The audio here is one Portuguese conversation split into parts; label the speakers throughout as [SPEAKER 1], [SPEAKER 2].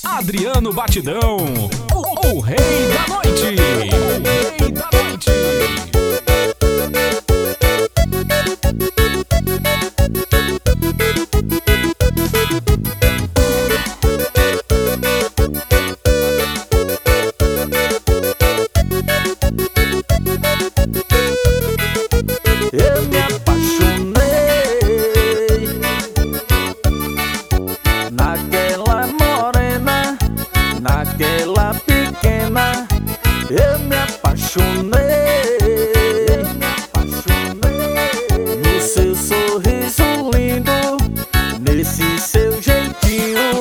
[SPEAKER 1] Adriano Batidão, o rei da noite. O rei da noite.
[SPEAKER 2] Eu me apaixonei naquela morena, naquela pequena. Eu me apaixonei no seu sorriso lindo, nesse seu jeitinho.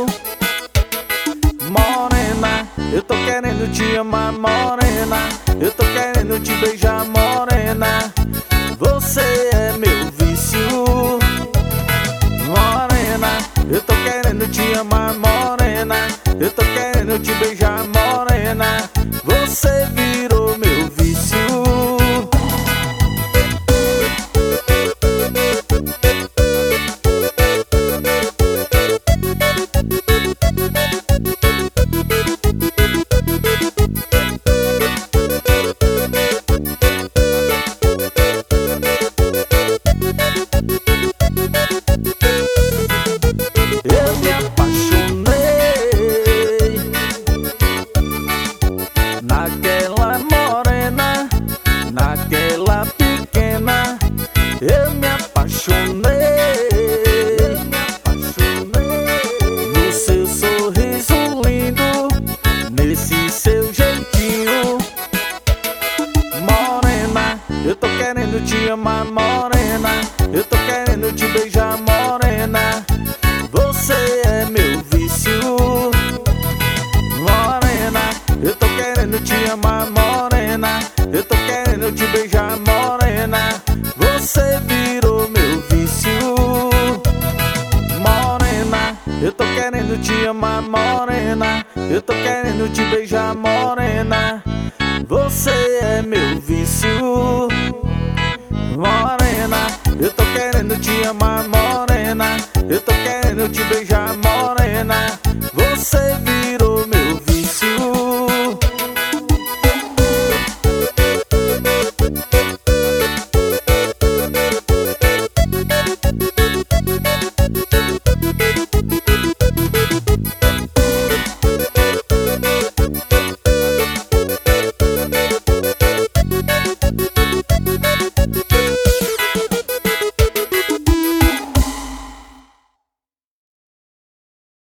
[SPEAKER 2] Morena, eu tô querendo te amar, morena. Eu tô querendo te beijar, morena. Você é meu vício, morena. Eu tô querendo te amar, morena. Eu tô querendo te beijar, morena. Você virou meu vício. Eu me apaixonei naquela morena, naquela pequena. Eu me apaixonei no seu sorriso lindo, nesse seu jeitinho. Morena, eu tô querendo te amar, morena. Eu tô querendo te beijar, morena. Você é meu vício, morena. Eu tô querendo te amar, morena. Eu tô querendo te beijar, morena. Você virou meu vício, morena. Eu tô querendo te amar, morena. Eu tô querendo te beijar, morena. Você é meu vício, morena. Eu tô querendo te amar, morena. Eu tô querendo te beijar, morena. Você virou